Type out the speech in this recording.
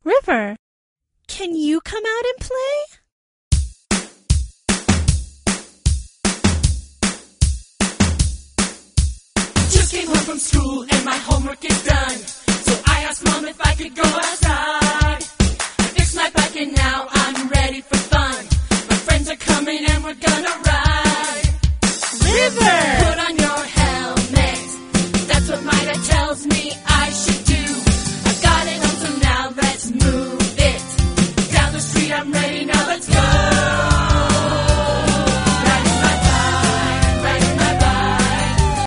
River, can you come out and play? Just came home from school and my homework is done. So I asked Mom if I could go outside. I fixed my bike and now I'm ready for fun. My friends are coming and we're gonna ride.